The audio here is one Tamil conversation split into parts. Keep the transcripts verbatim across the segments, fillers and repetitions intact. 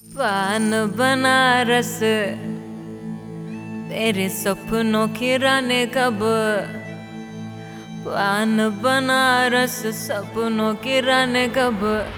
पान बनारस तेरे सपनों की रानी कब। पान बनारस सपनों की रानी कब।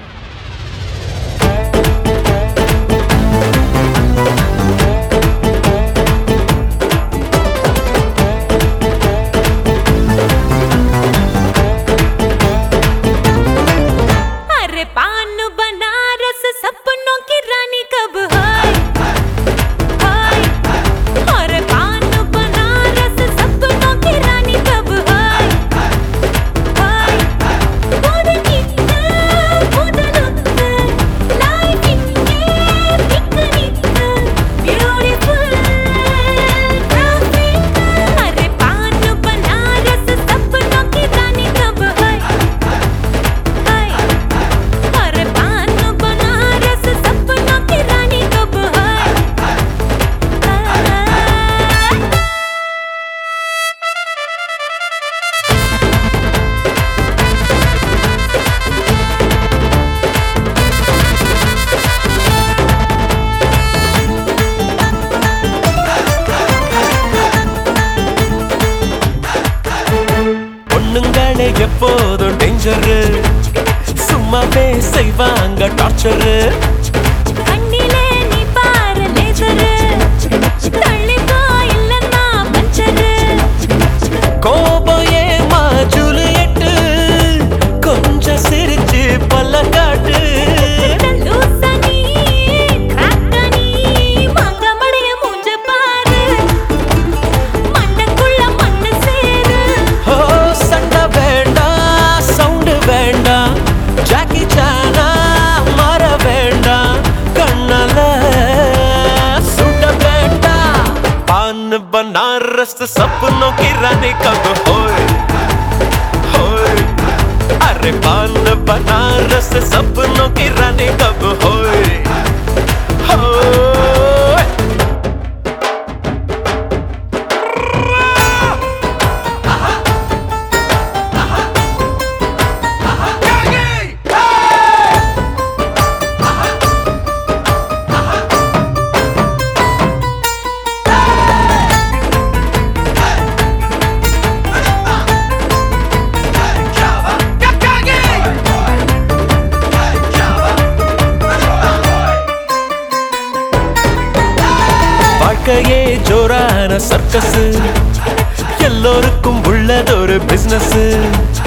अरे पान बनारस सपनों की रानी कब है, है। अरे पान बनारस सपनों की रानी कब है, है। पुदनित पुदनुत लाइफ इंगे पिकनिक ब्यूटीफुल ट्रैफिक। अरे पान बनारस सपनों की रानी कब है, है। अरे पान बनारस सपनों की रानी कब है, है। பொண்ணுங்களே எப்போதும் டேஞ்சர், சும்மாவே செய்வாங்க டார்ச்சர். கண்ணிலே நீ பாரு லேசரு, தள்ளிப்போ இல்லன்னா பஞ்சரு. கோபம் ஏமா ஜூலியட்டு, கொஞ்சம் சிரிச்சு பல்ல காட்டு. லூசா நீ, கிராக்கா நீ, மாங்கா மடைய மூஞ்ச பாரு, மண்டைக்குள்ள மண்ணு சேரு. ஓ சண்டை வேண்டாம், சவுண்டு வேண்டாம், ஜாக்கி சானா மாற வேண்டாம், கண்ணால சுட வேண்டாம். पान बनारस सपनों की रानी कब होए, होए। अरे पान बनारस सपनों की रानी कब होए, होए। வாழ்க்கையே ஜோரான சர்க்கஸ், எல்லோருக்கும் உள்ளதொரு பிசினஸ்.